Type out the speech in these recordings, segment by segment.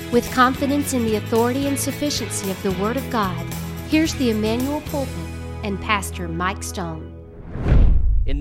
With confidence in the authority and sufficiency of the Word of God, here's the Emmanuel Pulpit and Pastor Mike Stone. In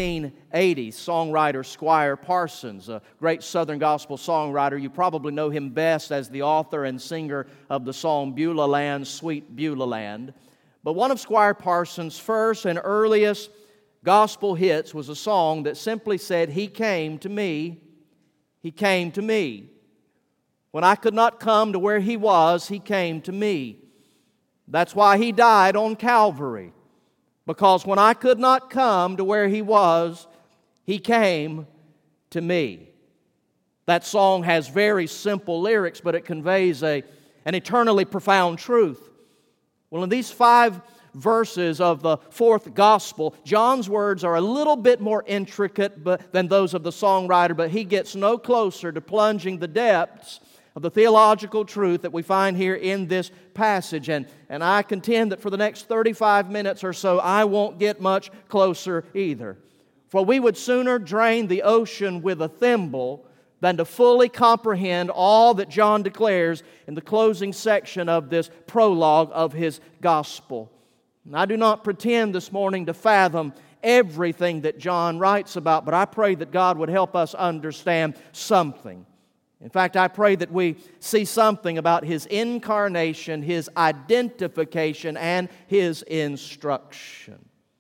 1980, songwriter Squire Parsons, a great Southern gospel songwriter, you probably know him best as the author and singer of the song Beulah Land, Sweet Beulah Land. But one of Squire Parsons' first and earliest gospel hits was a song that simply said, "He came to me, He came to me. When I could not come to where He was, He came to me. That's why He died on Calvary. Because when I could not come to where He was, He came to me." That song has very simple lyrics, but it conveys an eternally profound truth. Well, in these 5 verses of the 4th gospel, John's words are a little bit more intricate than those of the songwriter, but he gets no closer to plunging the depths of the theological truth that we find here in this passage. And I contend that for the next 35 minutes or so, I won't get much closer either. For we would sooner drain the ocean with a thimble than to fully comprehend all that John declares in the closing section of this prologue of his gospel. And I do not pretend this morning to fathom everything that John writes about, but I pray that God would help us understand something. In fact, I pray that we see something about His incarnation, His identification, and His instruction.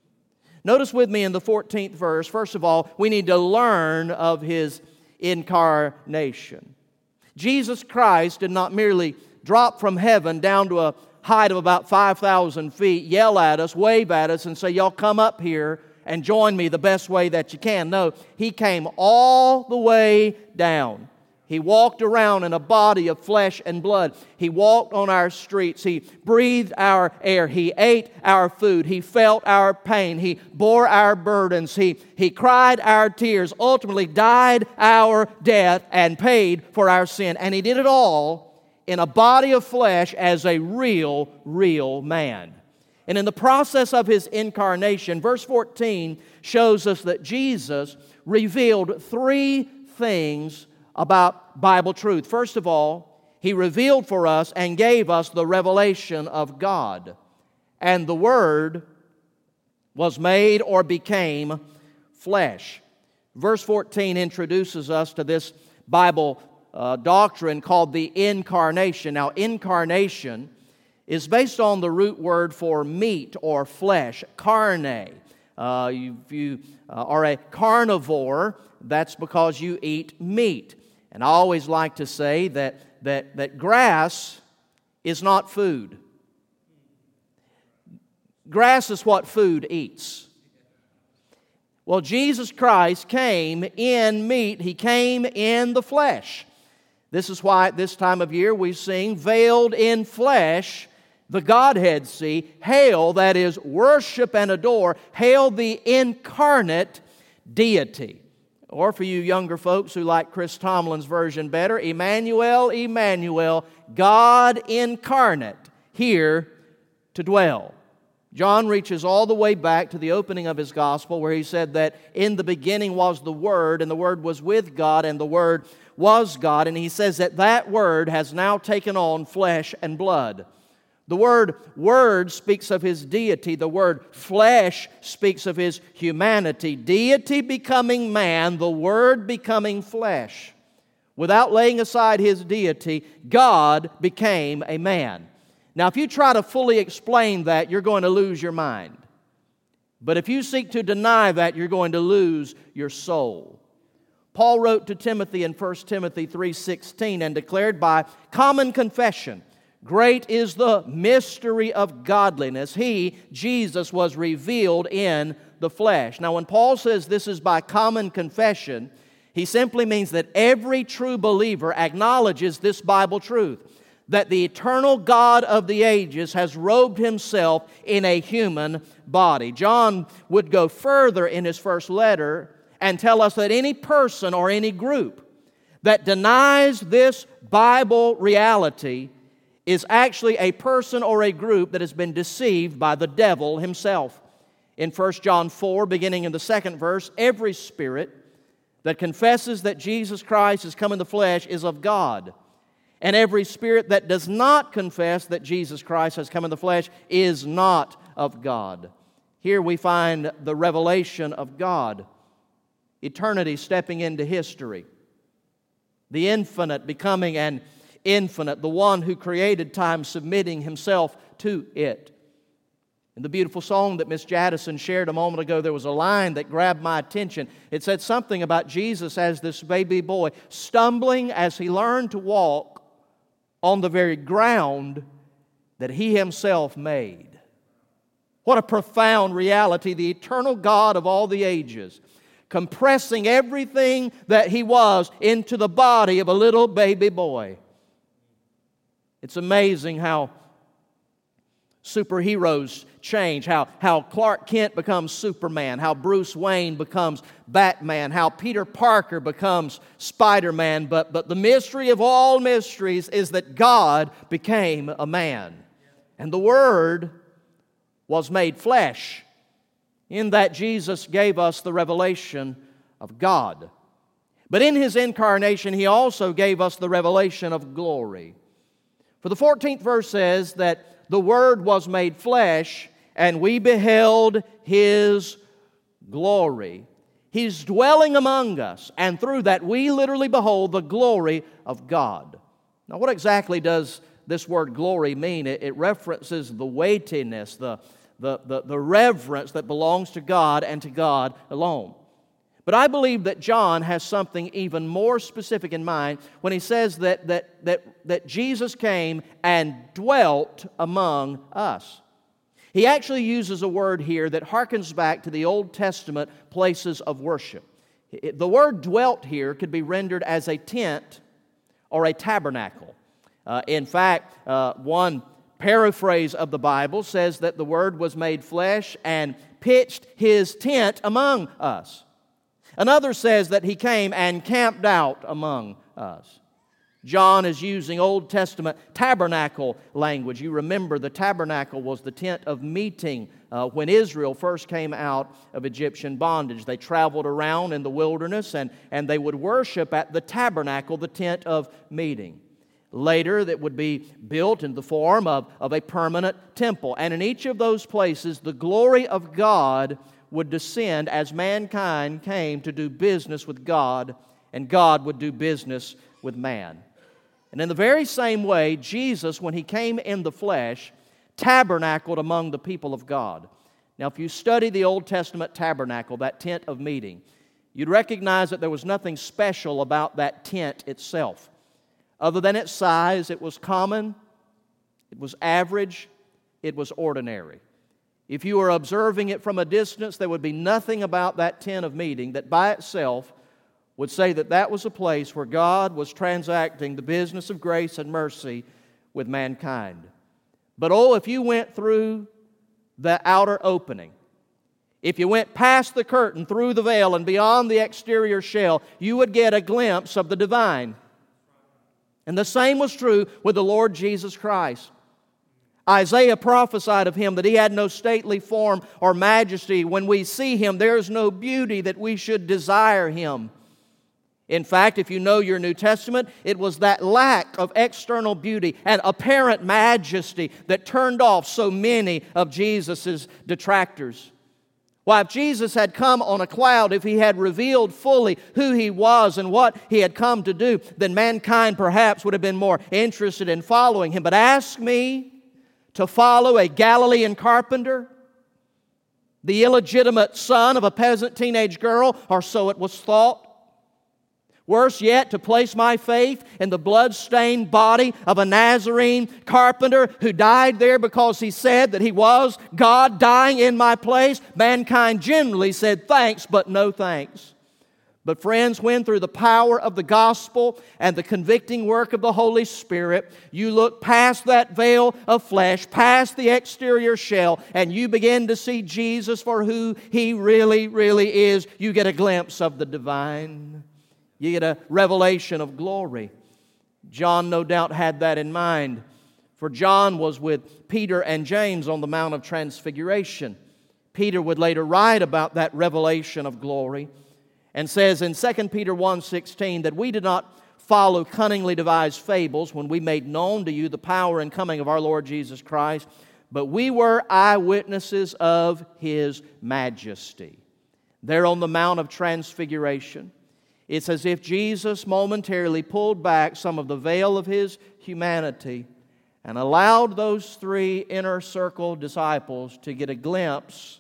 Notice with me in the 14th verse, first of all, we need to learn of His incarnation. Jesus Christ did not merely drop from heaven down to a height of about 5,000 feet, yell at us, wave at us, and say, "Y'all come up here and join me the best way that you can." No, He came all the way down. He walked around in a body of flesh and blood. He walked on our streets. He breathed our air. He ate our food. He felt our pain. He bore our burdens. He cried our tears, ultimately died our death and paid for our sin. And He did it all in a body of flesh as a real man. And in the process of His incarnation, verse 14 shows us that Jesus revealed 3 things about Bible truth. First of all, He revealed for us and gave us the revelation of God. And the Word was made or became flesh. Verse 14 introduces us to this Bible doctrine called the incarnation. Now, incarnation is based on the root word for meat or flesh, carne. If you are a carnivore, that's because you eat meat. And I always like to say that grass is not food. Grass is what food eats. Well, Jesus Christ came in meat. He came in the flesh. This is why at this time of year we sing, "Veiled in flesh, the Godhead see. Hail," that is, worship and adore. Hail the incarnate deity. Or for you younger folks who like Chris Tomlin's version better, Emmanuel, Emmanuel, God incarnate, here to dwell. John reaches all the way back to the opening of his gospel where he said that in the beginning was the Word, and the Word was with God, and the Word was God. And he says that Word has now taken on flesh and blood. The word "word" speaks of His deity. The word "flesh" speaks of His humanity. Deity becoming man, the Word becoming flesh. Without laying aside His deity, God became a man. Now, if you try to fully explain that, you're going to lose your mind. But if you seek to deny that, you're going to lose your soul. Paul wrote to Timothy in 1 Timothy 3:16 and declared by common confession, "Great is the mystery of godliness. He, Jesus, was revealed in the flesh." Now, when Paul says this is by common confession, he simply means that every true believer acknowledges this Bible truth, that the eternal God of the ages has robed Himself in a human body. John would go further in his first letter and tell us that any person or any group that denies this Bible reality is actually a person or a group that has been deceived by the devil himself. In 1 John 4, beginning in the 2nd verse, every spirit that confesses that Jesus Christ has come in the flesh is of God. And every spirit that does not confess that Jesus Christ has come in the flesh is not of God. Here we find the revelation of God. Eternity stepping into history. The infinite becoming an infinite. The one who created time submitting Himself to it. In the beautiful song that Miss Jaddison shared a moment ago, there was a line that grabbed my attention. It said something about Jesus as this baby boy, stumbling as He learned to walk on the very ground that He Himself made. What a profound reality, the eternal God of all the ages, compressing everything that He was into the body of a little baby boy. It's amazing how superheroes change, how Clark Kent becomes Superman, how Bruce Wayne becomes Batman, how Peter Parker becomes Spider-Man. But the mystery of all mysteries is that God became a man. And the Word was made flesh. In that Jesus gave us the revelation of God. But in His incarnation, He also gave us the revelation of glory. For the 14th verse says that the Word was made flesh, and we beheld His glory. He's dwelling among us, and through that we literally behold the glory of God. Now, what exactly does this word glory mean? It references the weightiness, the reverence that belongs to God and to God alone. But I believe that John has something even more specific in mind when he says that Jesus came and dwelt among us. He actually uses a word here that harkens back to the Old Testament places of worship. The word dwelt here could be rendered as a tent or a tabernacle. In fact, one paraphrase of the Bible says that the Word was made flesh and pitched His tent among us. Another says that He came and camped out among us. John is using Old Testament tabernacle language. You remember the tabernacle was the tent of meeting when Israel first came out of Egyptian bondage. They traveled around in the wilderness and they would worship at the tabernacle, the tent of meeting. Later, that would be built in the form of a permanent temple. And in each of those places, the glory of God would descend as mankind came to do business with God, and God would do business with man. And in the very same way, Jesus, when He came in the flesh, tabernacled among the people of God. Now, if you study the Old Testament tabernacle, that tent of meeting, you'd recognize that there was nothing special about that tent itself. Other than its size, it was common, it was average, it was ordinary. If you were observing it from a distance, there would be nothing about that tent of meeting that by itself would say that that was a place where God was transacting the business of grace and mercy with mankind. But if you went through the outer opening, if you went past the curtain, through the veil, and beyond the exterior shell, you would get a glimpse of the divine. And the same was true with the Lord Jesus Christ. Isaiah prophesied of Him that He had no stately form or majesty. When we see Him, there is no beauty that we should desire Him. In fact, if you know your New Testament, it was that lack of external beauty and apparent majesty that turned off so many of Jesus' detractors. Why, if Jesus had come on a cloud, if He had revealed fully who He was and what He had come to do, then mankind perhaps would have been more interested in following Him. But ask me to follow a Galilean carpenter, the illegitimate son of a peasant teenage girl, or so it was thought. Worse yet, to place my faith in the blood-stained body of a Nazarene carpenter who died there because he said that he was God dying in my place. Mankind generally said thanks, but no thanks. But friends, when through the power of the gospel and the convicting work of the Holy Spirit, you look past that veil of flesh, past the exterior shell, and you begin to see Jesus for who He really, really is, you get a glimpse of the divine. You get a revelation of glory. John no doubt had that in mind, for John was with Peter and James on the Mount of Transfiguration. Peter would later write about that revelation of glory and says in 2 Peter 1:16 that we did not follow cunningly devised fables when we made known to you the power and coming of our Lord Jesus Christ, but we were eyewitnesses of His majesty. There on the Mount of Transfiguration, it's as if Jesus momentarily pulled back some of the veil of His humanity and allowed those three inner circle disciples to get a glimpse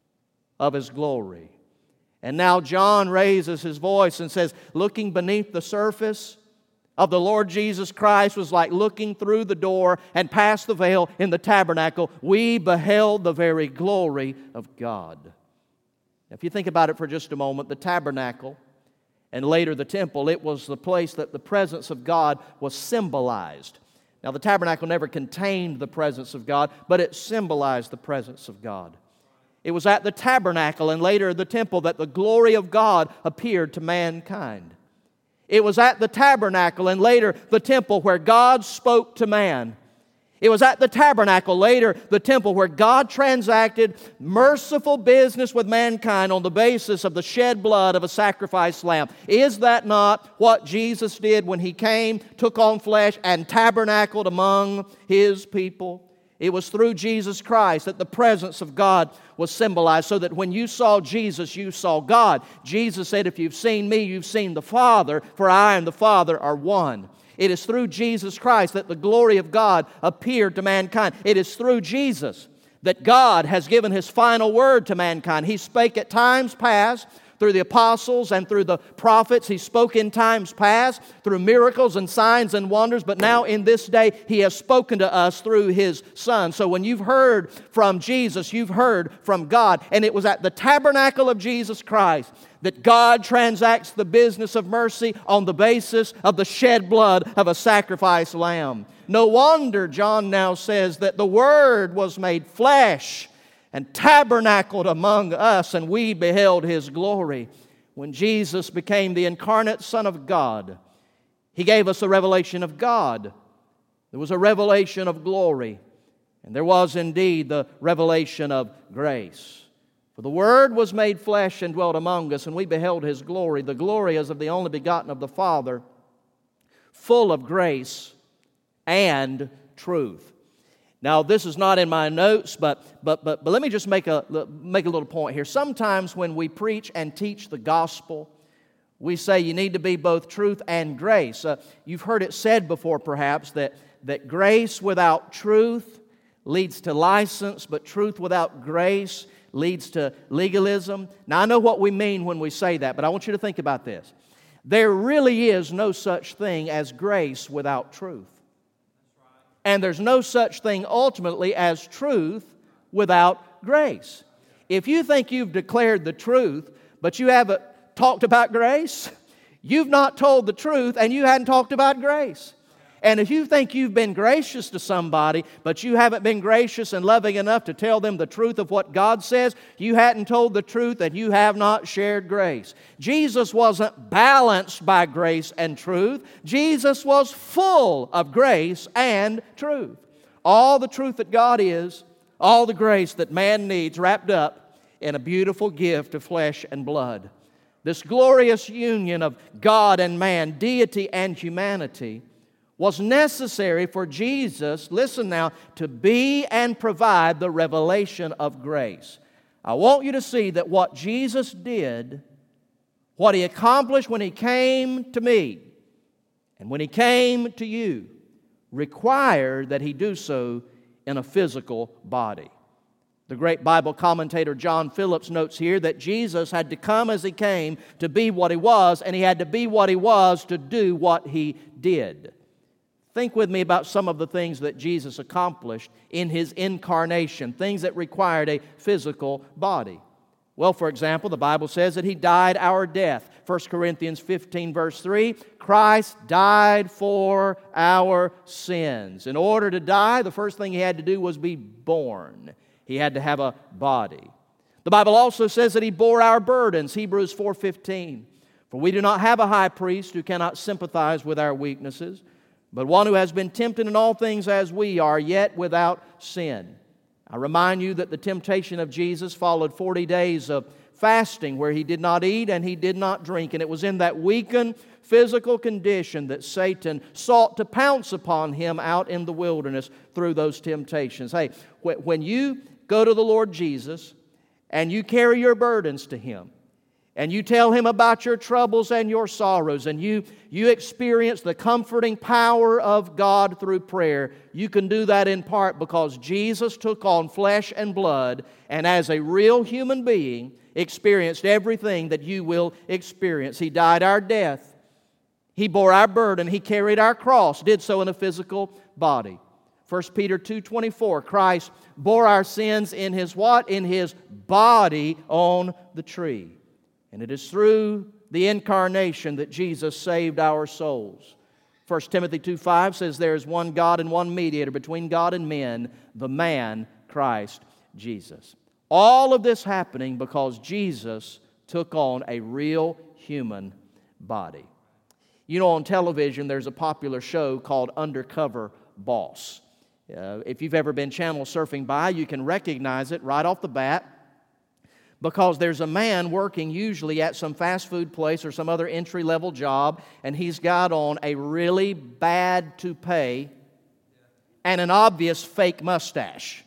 of His glory. And now John raises his voice and says, looking beneath the surface of the Lord Jesus Christ was like looking through the door and past the veil in the tabernacle. We beheld the very glory of God. Now, if you think about it for just a moment, the tabernacle and later the temple, it was the place that the presence of God was symbolized. Now, the tabernacle never contained the presence of God, but it symbolized the presence of God. It was at the tabernacle and later the temple that the glory of God appeared to mankind. It was at the tabernacle and later the temple where God spoke to man. It was at the tabernacle, later the temple, where God transacted merciful business with mankind on the basis of the shed blood of a sacrificed lamb. Is that not what Jesus did when He came, took on flesh, and tabernacled among His people? It was through Jesus Christ that the presence of God was symbolized, so that when you saw Jesus, you saw God. Jesus said, if you've seen me, you've seen the Father, for I and the Father are one. It is through Jesus Christ that the glory of God appeared to mankind. It is through Jesus that God has given His final word to mankind. He spake at times past through the apostles and through the prophets. He spoke in times past through miracles and signs and wonders, but now in this day He has spoken to us through His Son. So when you've heard from Jesus, you've heard from God. And it was at the tabernacle of Jesus Christ that God transacts the business of mercy on the basis of the shed blood of a sacrificed lamb. No wonder John now says that the Word was made flesh and tabernacled among us, and we beheld His glory. When Jesus became the incarnate Son of God, He gave us a revelation of God. There was a revelation of glory, and there was indeed the revelation of grace. For the Word was made flesh and dwelt among us, and we beheld His glory. The glory as of the only begotten of the Father, full of grace and truth. Now, this is not in my notes, but let me just make a little point here. Sometimes when we preach and teach the gospel, we say you need to be both truth and grace. You've heard it said before, perhaps, that grace without truth leads to license, but truth without grace leads to legalism. Now, I know what we mean when we say that, but I want you to think about this. There really is no such thing as grace without truth. And there's no such thing ultimately as truth without grace. If you think you've declared the truth, but you haven't talked about grace, you've not told the truth and you hadn't talked about grace. And if you think you've been gracious to somebody, but you haven't been gracious and loving enough to tell them the truth of what God says, you hadn't told the truth and you have not shared grace. Jesus wasn't balanced by grace and truth. Jesus was full of grace and truth. All the truth that God is, all the grace that man needs, wrapped up in a beautiful gift of flesh and blood. This glorious union of God and man, deity and humanity, was necessary for Jesus, listen now, to be and provide the revelation of grace. I want you to see that what Jesus did, what He accomplished when He came to me and when He came to you, required that He do so in a physical body. The great Bible commentator John Phillips notes here that Jesus had to come as He came to be what He was, and He had to be what He was to do what He did. Think with me about some of the things that Jesus accomplished in His incarnation, things that required a physical body. Well, for example, the Bible says that He died our death. 1 Corinthians 15, verse 3, Christ died for our sins. In order to die, the first thing He had to do was be born. He had to have a body. The Bible also says that He bore our burdens, Hebrews 4:15. For we do not have a high priest who cannot sympathize with our weaknesses, but one who has been tempted in all things as we are, yet without sin. I remind you that the temptation of Jesus followed 40 days of fasting where he did not eat and he did not drink. And it was in that weakened physical condition that Satan sought to pounce upon him out in the wilderness through those temptations. Hey, when you go to the Lord Jesus and you carry your burdens to Him, and you tell Him about your troubles and your sorrows, and you experience the comforting power of God through prayer, you can do that in part because Jesus took on flesh and blood, and as a real human being, experienced everything that you will experience. He died our death. He bore our burden. He carried our cross, did so in a physical body. 1 Peter 2:24, Christ bore our sins in His what? In His body on the tree. And it is through the incarnation that Jesus saved our souls. 1 Timothy 2:5 says there is one God and one mediator between God and men, the man Christ Jesus. All of this happening because Jesus took on a real human body. You know, on television there's a popular show called Undercover Boss. If you've ever been channel surfing by, you can recognize it right off the bat, because there's a man working usually at some fast food place or some other entry-level job, and he's got on a really bad toupee and an obvious fake mustache.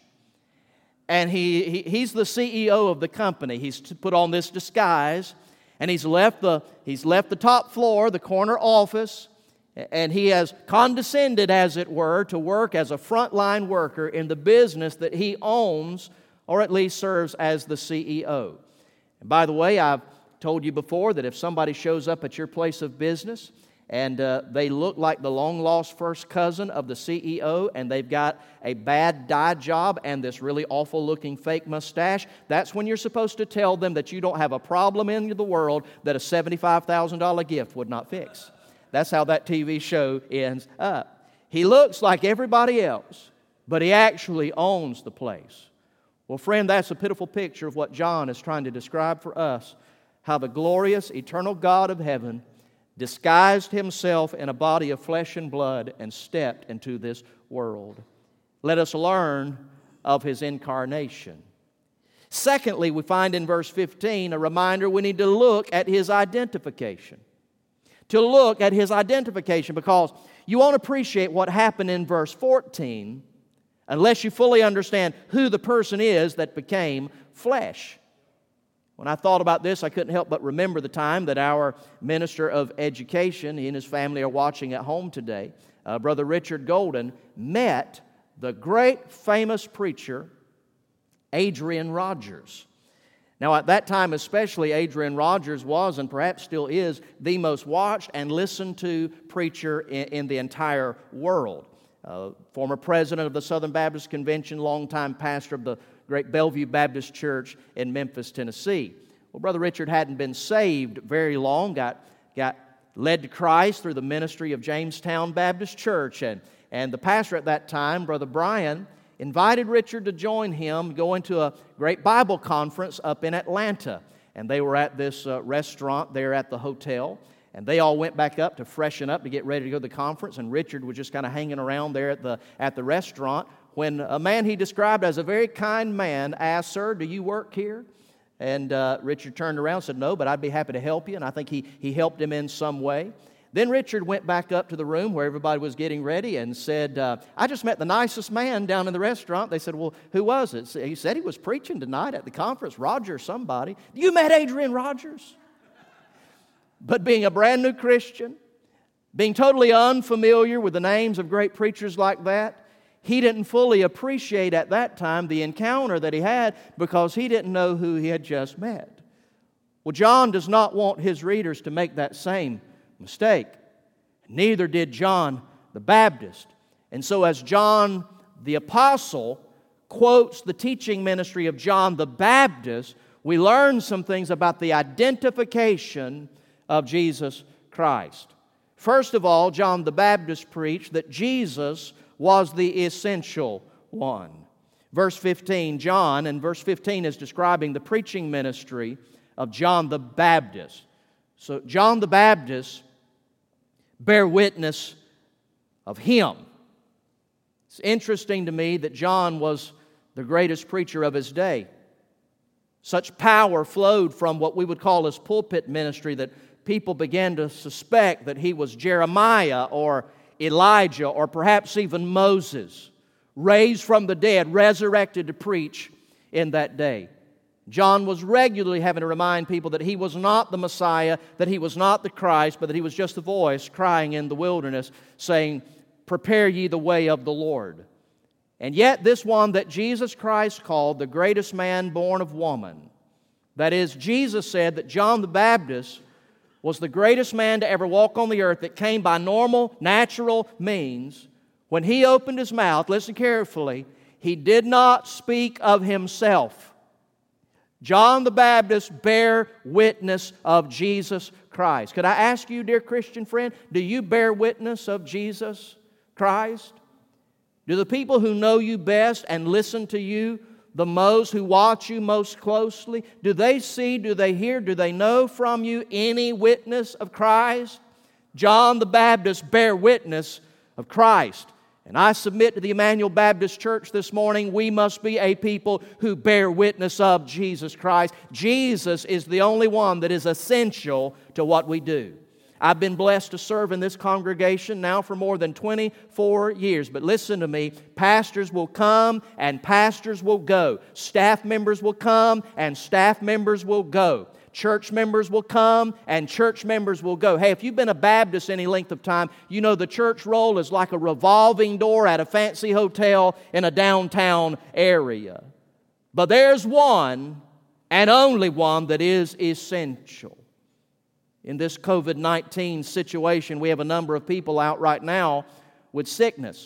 And he's the CEO of the company. He's put on this disguise, and he's left the top floor, the corner office, and he has condescended, as it were, to work as a frontline worker in the business that he owns, or at least serves as the CEO. And by the way, I've told you before that if somebody shows up at your place of business and they look like the long-lost first cousin of the CEO and they've got a bad dye job and this really awful-looking fake mustache, that's when you're supposed to tell them that you don't have a problem in the world that a $75,000 gift would not fix. That's how that TV show ends up. He looks like everybody else, but he actually owns the place. Well, friend, that's a pitiful picture of what John is trying to describe for us, how the glorious, eternal God of heaven disguised Himself in a body of flesh and blood and stepped into this world. Let us learn of His incarnation. Secondly, we find in verse 15 a reminder we need to look at His identification. To look at His identification, because you won't appreciate what happened in verse 14 unless you fully understand who the person is that became flesh. When I thought about this, I couldn't help but remember the time that our minister of education, he and his family are watching at home today, Brother Richard Golden, met the great famous preacher, Adrian Rogers. Now, at that time especially, Adrian Rogers was, and perhaps still is, the most watched and listened to preacher in the entire world. Former president of the Southern Baptist Convention, longtime pastor of the great Bellevue Baptist Church in Memphis, Tennessee. Well, Brother Richard hadn't been saved very long, got led to Christ through the ministry of Jamestown Baptist Church, and the pastor at that time, Brother Brian, invited Richard to join him going to a great Bible conference up in Atlanta. And they were at this restaurant there at the hotel. And they all went back up to freshen up to get ready to go to the conference. And Richard was just kind of hanging around there at the restaurant when a man he described as a very kind man asked, "Sir, do you work here?" And Richard turned around and said, "No, but I'd be happy to help you." And I think he helped him in some way. Then Richard went back up to the room where everybody was getting ready and said, "I just met the nicest man down in the restaurant." They said, "Well, who was it?" He said he was preaching tonight at the conference, Roger somebody. "You met Adrian Rogers?" But being a brand new Christian, being totally unfamiliar with the names of great preachers like that, he didn't fully appreciate at that time the encounter that he had because he didn't know who he had just met. Well, John does not want his readers to make that same mistake. Neither did John the Baptist. And so as John the Apostle quotes the teaching ministry of John the Baptist, we learn some things about the identification of Jesus Christ. First of all, John the Baptist preached that Jesus was the essential one. Verse 15, John, and verse 15 is describing the preaching ministry of John the Baptist. So John the Baptist bear witness of him. It's interesting to me that John was the greatest preacher of his day. Such power flowed from what we would call his pulpit ministry that people began to suspect that he was Jeremiah or Elijah or perhaps even Moses, raised from the dead, resurrected to preach in that day. John was regularly having to remind people that he was not the Messiah, that he was not the Christ, but that he was just a voice crying in the wilderness, saying, "Prepare ye the way of the Lord." And yet this one that Jesus Christ called the greatest man born of woman, that is, Jesus said that John the Baptist was the greatest man to ever walk on the earth, that came by normal, natural means. When he opened his mouth, listen carefully, he did not speak of himself. John the Baptist bare witness of Jesus Christ. Could I ask you, dear Christian friend, do you bear witness of Jesus Christ? Do the people who know you best and listen to you the most, who watch you most closely, do they see, do they hear, do they know from you any witness of Christ? John the Baptist bare witness of Christ. And I submit to the Emmanuel Baptist Church this morning, we must be a people who bear witness of Jesus Christ. Jesus is the only one that is essential to what we do. I've been blessed to serve in this congregation now for more than 24 years. But listen to me, pastors will come and pastors will go. Staff members will come and staff members will go. Church members will come and church members will go. Hey, if you've been a Baptist any length of time, you know the church roll is like a revolving door at a fancy hotel in a downtown area. But there's one and only one that is essential. In this COVID-19 situation, we have a number of people out right now with sickness.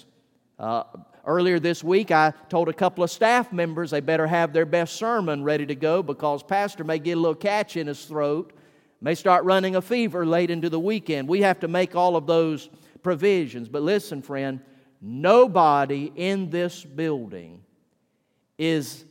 Earlier this week, I told a couple of staff members they better have their best sermon ready to go because pastor may get a little catch in his throat, may start running a fever late into the weekend. We have to make all of those provisions. But listen, friend, nobody in this building is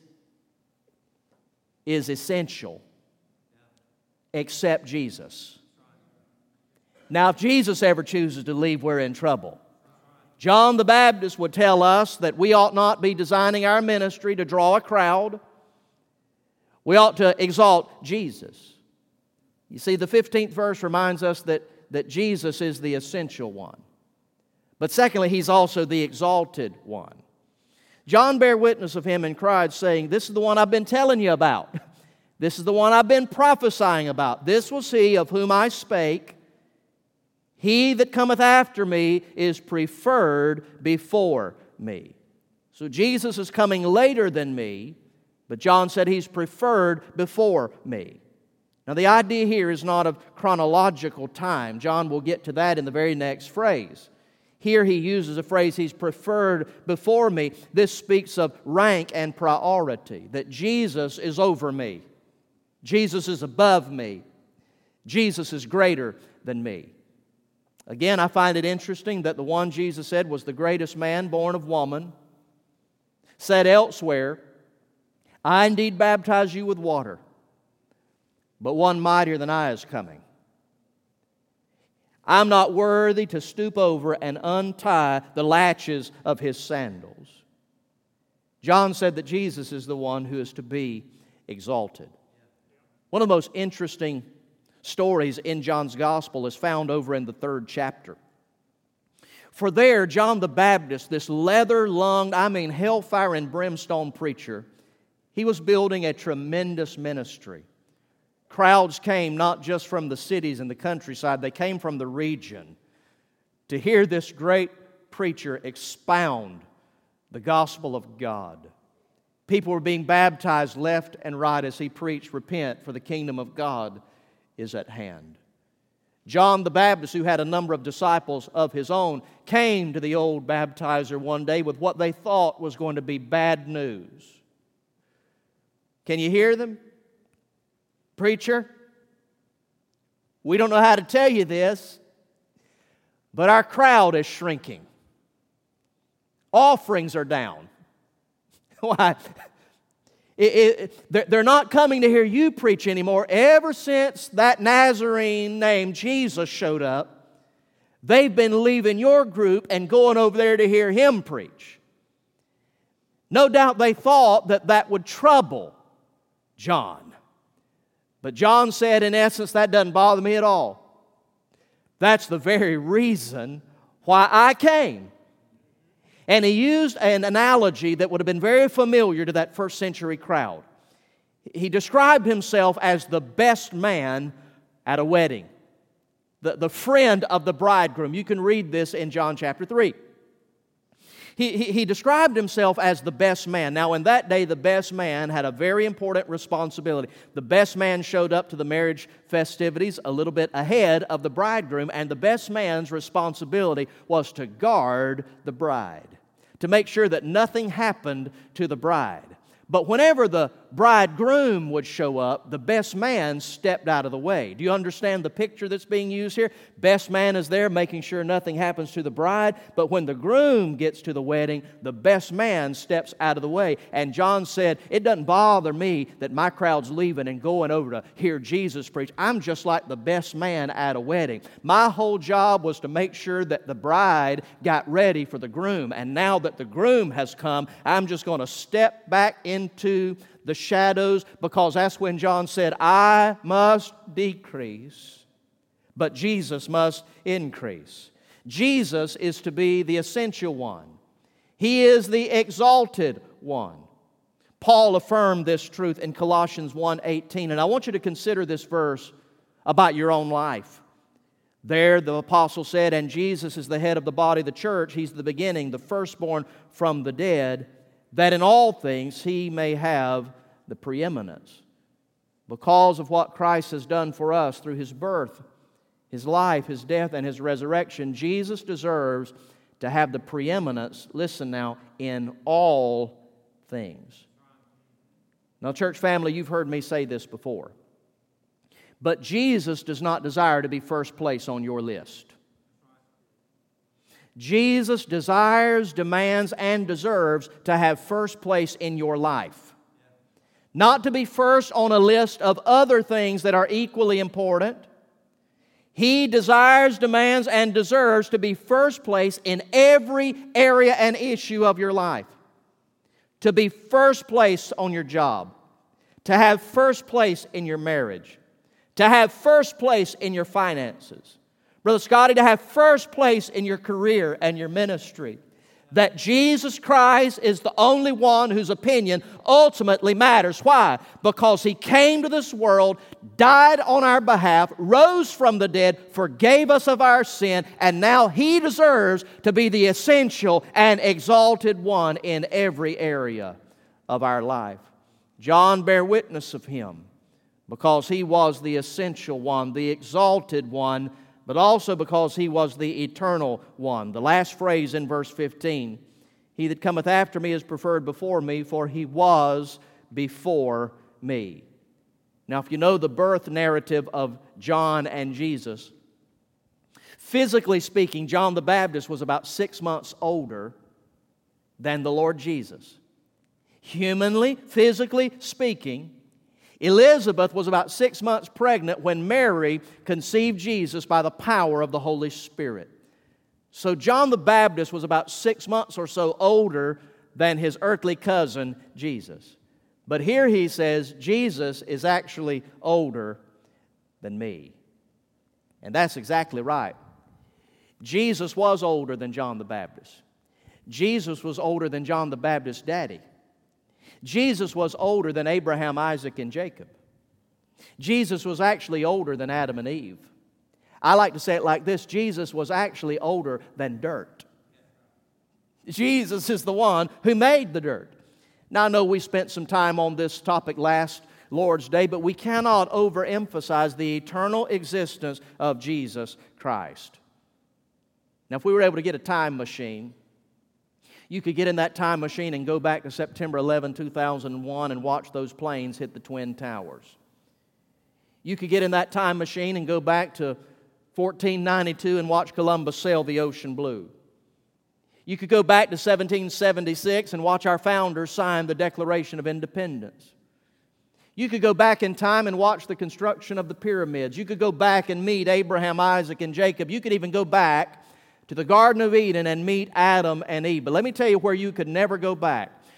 essential except Jesus. Now, if Jesus ever chooses to leave, we're in trouble. John the Baptist would tell us that we ought not be designing our ministry to draw a crowd. We ought to exalt Jesus. You see, the 15th verse reminds us that Jesus is the essential one. But secondly, He's also the exalted one. John bare witness of Him and cried, saying, "This is the one I've been telling you about. This is the one I've been prophesying about. This was He of whom I spake. He that cometh after me is preferred before me." So Jesus is coming later than me, but John said He's preferred before me. Now the idea here is not of chronological time. John will get to that in the very next phrase. Here he uses a phrase, He's preferred before me. This speaks of rank and priority, that Jesus is over me. Jesus is above me. Jesus is greater than me. Again, I find it interesting that the one Jesus said was the greatest man born of woman said elsewhere, "I indeed baptize you with water, but one mightier than I is coming. I'm not worthy to stoop over and untie the latches of His sandals." John said that Jesus is the one who is to be exalted. One of the most interesting stories in John's Gospel is found over in the 3rd chapter. For there, John the Baptist, this leather-lunged, hellfire and brimstone preacher, he was building a tremendous ministry. Crowds came not just from the cities and the countryside, they came from the region to hear this great preacher expound the gospel of God. People were being baptized left and right as he preached, "Repent, for the kingdom of God is at hand." John the Baptist, who had a number of disciples of his own, came to the old baptizer one day with what they thought was going to be bad news. Can you hear them? "Preacher, we don't know how to tell you this, but our crowd is shrinking. Offerings are down." Why? They're not coming to hear you preach anymore. Ever since that Nazarene named Jesus showed up, they've been leaving your group and going over there to hear him preach. No doubt they thought that would trouble John. But John said, in essence, that doesn't bother me at all. That's the very reason why I came. And he used an analogy that would have been very familiar to that first century crowd. He described himself as the best man at a wedding, the friend of the bridegroom. You can read this in John chapter 3. He described himself as the best man. Now, in that day, the best man had a very important responsibility. The best man showed up to the marriage festivities a little bit ahead of the bridegroom, and the best man's responsibility was to guard the bride, to make sure that nothing happened to the bride. But whenever the bridegroom would show up, the best man stepped out of the way. Do you understand the picture that's being used here? Best man is there making sure nothing happens to the bride, but when the groom gets to the wedding, the best man steps out of the way. And John said, it doesn't bother me that my crowd's leaving and going over to hear Jesus preach. I'm just like the best man at a wedding. My whole job was to make sure that the bride got ready for the groom. And now that the groom has come, I'm just going to step back into the shadows, because that's when John said, I must decrease, but Jesus must increase. Jesus is to be the essential one. He is the exalted one. Paul affirmed this truth in Colossians 1:18, and I want you to consider this verse about your own life. There the apostle said, and Jesus is the head of the body of the church. He's the beginning, the firstborn from the dead, that in all things He may have the preeminence. Because of what Christ has done for us through His birth, His life, His death, and His resurrection, Jesus deserves to have the preeminence, listen now, in all things. Now, church family, you've heard me say this before, but Jesus does not desire to be first place on your list. Jesus desires, demands, and deserves to have first place in your life. Not to be first on a list of other things that are equally important. He desires, demands, and deserves to be first place in every area and issue of your life. To be first place on your job. To have first place in your marriage. To have first place in your finances. Brother Scotty, to have first place in your career and your ministry. That Jesus Christ is the only one whose opinion ultimately matters. Why? Because He came to this world, died on our behalf, rose from the dead, forgave us of our sin, and now He deserves to be the essential and exalted one in every area of our life. John bare witness of Him because He was the essential one, the exalted one, but also because He was the eternal one. The last phrase in verse 15, He that cometh after me is preferred before me, for He was before me. Now, if you know the birth narrative of John and Jesus, physically speaking, John the Baptist was about 6 months older than the Lord Jesus. Humanly, physically speaking, Elizabeth was about 6 months pregnant when Mary conceived Jesus by the power of the Holy Spirit. So John the Baptist was about 6 months or so older than his earthly cousin, Jesus. But here he says, Jesus is actually older than me. And that's exactly right. Jesus was older than John the Baptist. Jesus was older than John the Baptist's daddy. Jesus was older than Abraham, Isaac, and Jacob. Jesus was actually older than Adam and Eve. I like to say it like this: Jesus was actually older than dirt. Jesus is the one who made the dirt. Now, I know we spent some time on this topic last Lord's Day, but we cannot overemphasize the eternal existence of Jesus Christ. Now, if we were able to get a time machine, you could get in that time machine and go back to September 11, 2001 and watch those planes hit the Twin Towers. You could get in that time machine and go back to 1492 and watch Columbus sail the ocean blue. You could go back to 1776 and watch our founders sign the Declaration of Independence. You could go back in time and watch the construction of the pyramids. You could go back and meet Abraham, Isaac, and Jacob. You could even go back to the Garden of Eden and meet Adam and Eve. But let me tell you where you could never go back.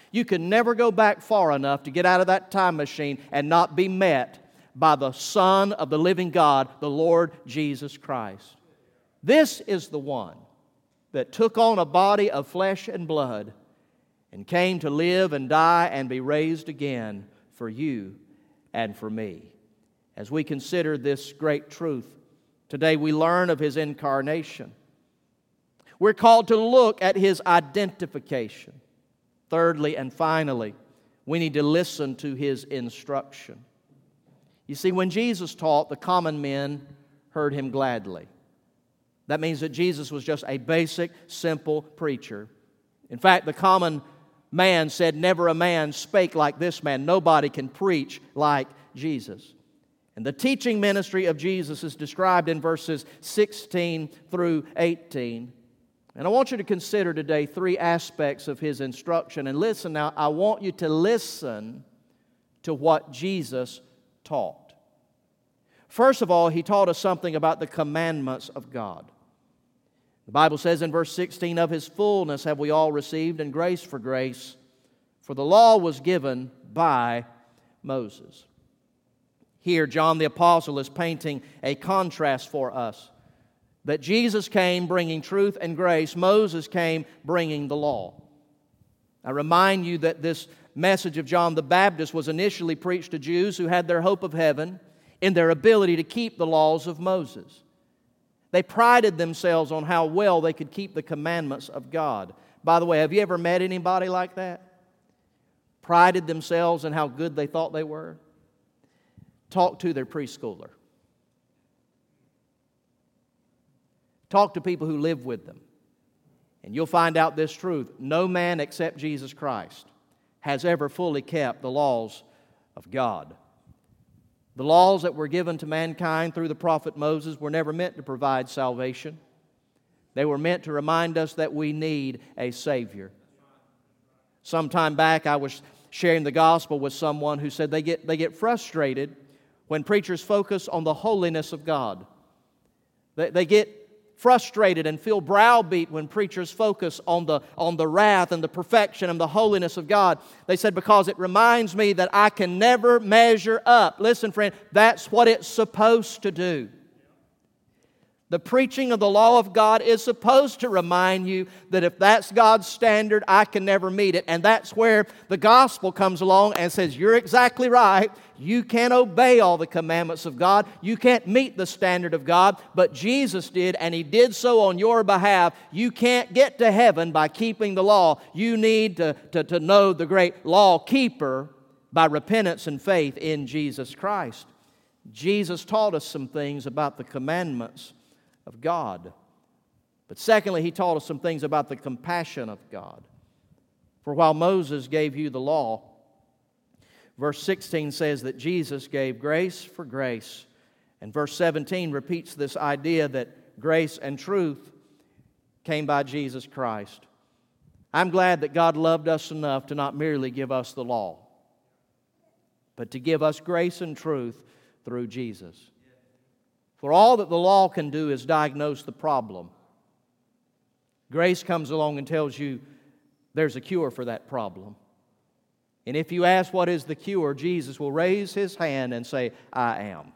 You can never go back far enough to get out of that time machine and not be met by the Son of the living God, the Lord Jesus Christ. This is the one that took on a body of flesh and blood and came to live and die and be raised again for you and for me. As we consider this great truth, today we learn of His incarnation. We're called to look at His identification. Thirdly and finally, we need to listen to His instruction. You see, when Jesus taught, the common men heard Him gladly. That means that Jesus was just a basic, simple preacher. In fact, the common man said, "Never a man spake like this man." Nobody can preach like Jesus. And the teaching ministry of Jesus is described in verses 16 through 18. And I want you to consider today three aspects of His instruction. And listen now, I want you to listen to what Jesus taught. First of all, He taught us something about the commandments of God. The Bible says in verse 16, "Of His fullness have we all received, and grace for grace. For the law was given by Moses." Here, John the Apostle is painting a contrast for us. That Jesus came bringing truth and grace. Moses came bringing the law. I remind you that this message of John the Baptist was initially preached to Jews who had their hope of heaven in their ability to keep the laws of Moses. They prided themselves on how well they could keep the commandments of God. By the way, have you ever met anybody like that? Prided themselves in how good they thought they were? Talk to their preschooler. Talk to people who live with them. And you'll find out this truth. No man except Jesus Christ has ever fully kept the laws of God. The laws that were given to mankind through the prophet Moses were never meant to provide salvation. They were meant to remind us that we need a Savior. Some time back, I was sharing the gospel with someone who said they get frustrated when preachers focus on the holiness of God. They get frustrated and feel browbeat when preachers focus on the wrath and the perfection and the holiness of God. They said, because it reminds me that I can never measure up. Listen, friend, that's what it's supposed to do. The preaching of the law of God is supposed to remind you that if that's God's standard, I can never meet it. And that's where the gospel comes along and says, you're exactly right. You can't obey all the commandments of God. You can't meet the standard of God. But Jesus did, and He did so on your behalf. You can't get to heaven by keeping the law. You need to know the great law keeper by repentance and faith in Jesus Christ. Jesus taught us some things about the commandments of God. But secondly, He taught us some things about the compassion of God. For while Moses gave you the law, verse 16 says that Jesus gave grace for grace. And verse 17 repeats this idea that grace and truth came by Jesus Christ. I'm glad that God loved us enough to not merely give us the law, but to give us grace and truth through Jesus. For all that the law can do is diagnose the problem. Grace comes along and tells you there's a cure for that problem. And if you ask what is the cure, Jesus will raise His hand and say, I am.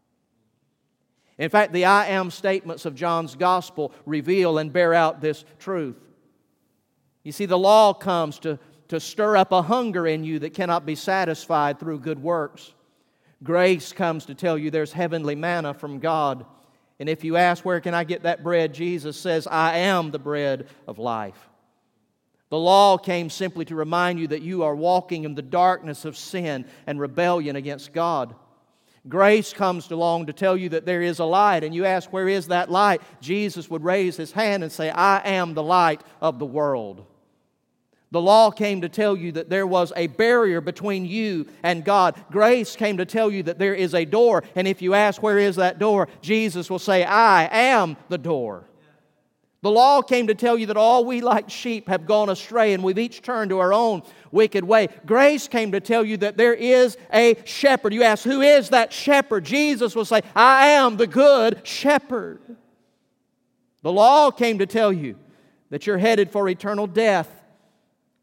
In fact, the I am statements of John's gospel reveal and bear out this truth. You see, the law comes to stir up a hunger in you that cannot be satisfied through good works. Grace comes to tell you there's heavenly manna from God. And if you ask, where can I get that bread? Jesus says, I am the bread of life. The law came simply to remind you that you are walking in the darkness of sin and rebellion against God. Grace comes along to tell you that there is a light. And you ask, where is that light? Jesus would raise His hand and say, I am the light of the world. The law came to tell you that there was a barrier between you and God. Grace came to tell you that there is a door. And if you ask, where is that door? Jesus will say, I am the door. The law came to tell you that all we like sheep have gone astray and we've each turned to our own wicked way. Grace came to tell you that there is a shepherd. You ask, who is that shepherd? Jesus will say, I am the good shepherd. The law came to tell you that you're headed for eternal death.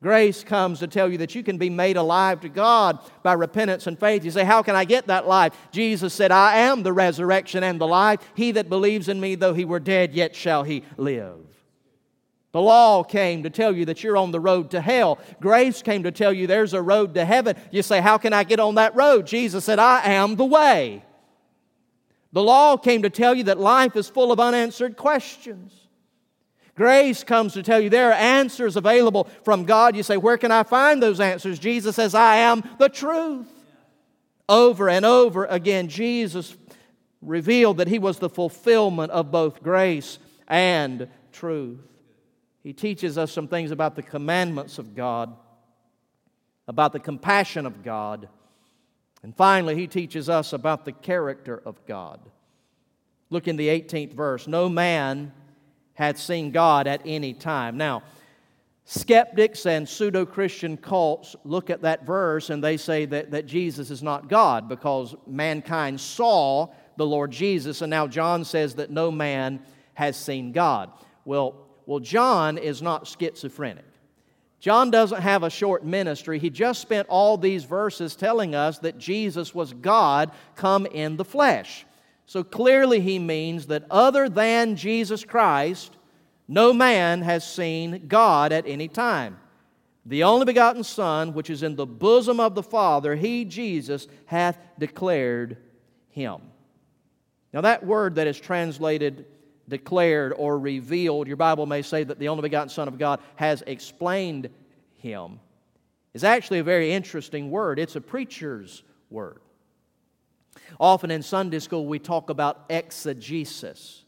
Grace comes to tell you that you can be made alive to God by repentance and faith. You say, how can I get that life? Jesus said, I am the resurrection and the life. He that believes in me, though he were dead, yet shall he live. The law came to tell you that you're on the road to hell. Grace came to tell you there's a road to heaven. You say, how can I get on that road? Jesus said, I am the way. The law came to tell you that life is full of unanswered questions. Grace comes to tell you there are answers available from God. You say, where can I find those answers? Jesus says, I am the truth. Over and over again, Jesus revealed that He was the fulfillment of both grace and truth. He teaches us some things about the commandments of God, about the compassion of God, and finally, He teaches us about the character of God. Look in the 18th verse. No man had seen God at any time. Now, skeptics and pseudo-Christian cults look at that verse and they say that Jesus is not God because mankind saw the Lord Jesus, and now John says that no man has seen God. Well, John is not schizophrenic. John doesn't have a short ministry. He just spent all these verses telling us that Jesus was God come in the flesh. So clearly he means that other than Jesus Christ, no man has seen God at any time. The only begotten Son, which is in the bosom of the Father, He, Jesus, hath declared Him. Now that word that is translated declared or revealed, your Bible may say that the only begotten Son of God has explained Him, is actually a very interesting word. It's a preacher's word. Often in Sunday school we talk about exegesis.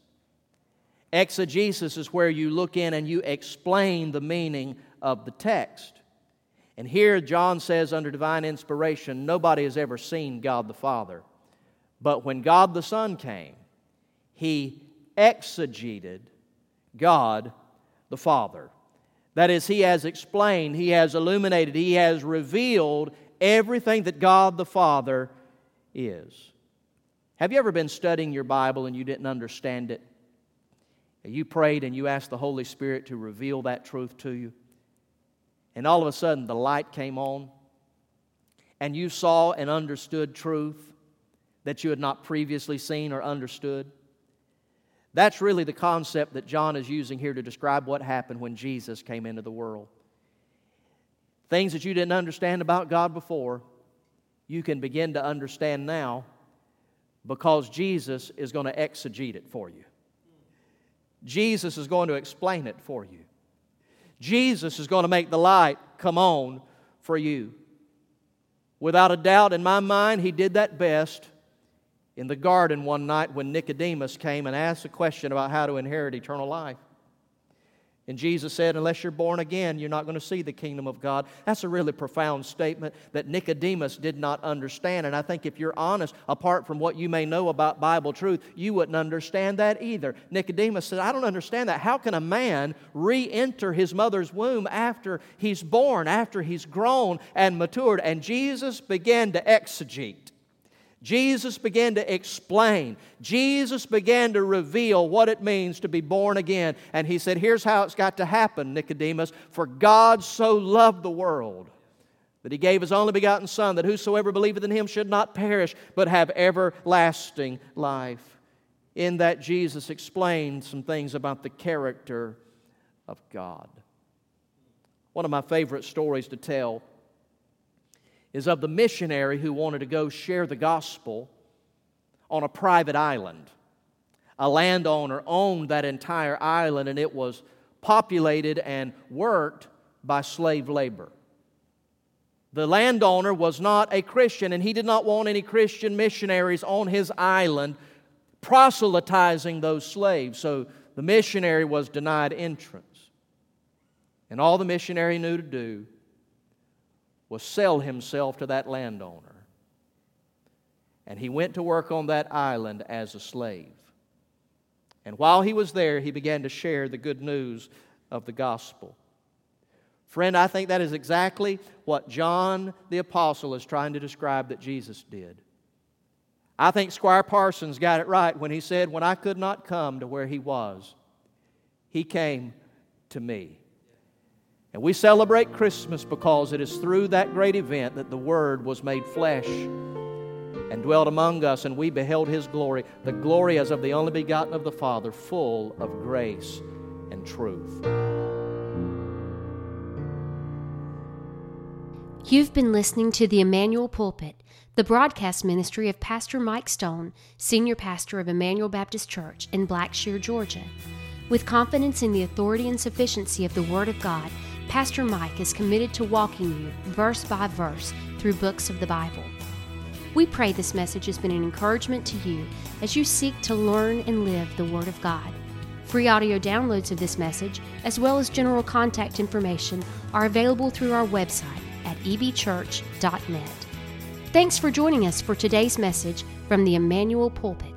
Exegesis is where you look in and you explain the meaning of the text. And here John says under divine inspiration, nobody has ever seen God the Father. But when God the Son came, He exegeted God the Father. That is, He has explained, He has illuminated, He has revealed everything that God the Father is. Have you ever been studying your Bible and you didn't understand it? You prayed and you asked the Holy Spirit to reveal that truth to you. And all of a sudden the light came on and you saw and understood truth that you had not previously seen or understood. That's really the concept that John is using here to describe what happened when Jesus came into the world. Things that you didn't understand about God before, you can begin to understand now because Jesus is going to exegete it for you. Jesus is going to explain it for you. Jesus is going to make the light come on for you. Without a doubt in my mind, He did that best in the garden one night when Nicodemus came and asked a question about how to inherit eternal life. And Jesus said, unless you're born again, you're not going to see the kingdom of God. That's a really profound statement that Nicodemus did not understand. And I think if you're honest, apart from what you may know about Bible truth, you wouldn't understand that either. Nicodemus said, I don't understand that. How can a man re-enter his mother's womb after he's born, after he's grown and matured? And Jesus began to exegete. Jesus began to explain. Jesus began to reveal what it means to be born again. And He said, here's how it's got to happen, Nicodemus. For God so loved the world that He gave His only begotten Son, that whosoever believeth in Him should not perish, but have everlasting life. In that, Jesus explained some things about the character of God. One of my favorite stories to tell is of the missionary who wanted to go share the gospel on a private island. A landowner owned that entire island, and it was populated and worked by slave labor. The landowner was not a Christian, and he did not want any Christian missionaries on his island proselytizing those slaves. So the missionary was denied entrance. And all the missionary knew to do was sell himself to that landowner. And he went to work on that island as a slave. And while he was there, he began to share the good news of the gospel. Friend, I think that is exactly what John the Apostle is trying to describe that Jesus did. I think Squire Parsons got it right when he said, when I could not come to where He was, He came to me. And we celebrate Christmas because it is through that great event that the Word was made flesh and dwelt among us, and we beheld His glory, the glory as of the only begotten of the Father, full of grace and truth. You've been listening to the Emmanuel Pulpit, the broadcast ministry of Pastor Mike Stone, Senior Pastor of Emmanuel Baptist Church in Blackshear, Georgia. With confidence in the authority and sufficiency of the Word of God, Pastor Mike is committed to walking you verse by verse through books of the Bible. We pray this message has been an encouragement to you as you seek to learn and live the Word of God. Free audio downloads of this message, as well as general contact information, are available through our website at ebchurch.net. Thanks for joining us for today's message from the Emmanuel Pulpit.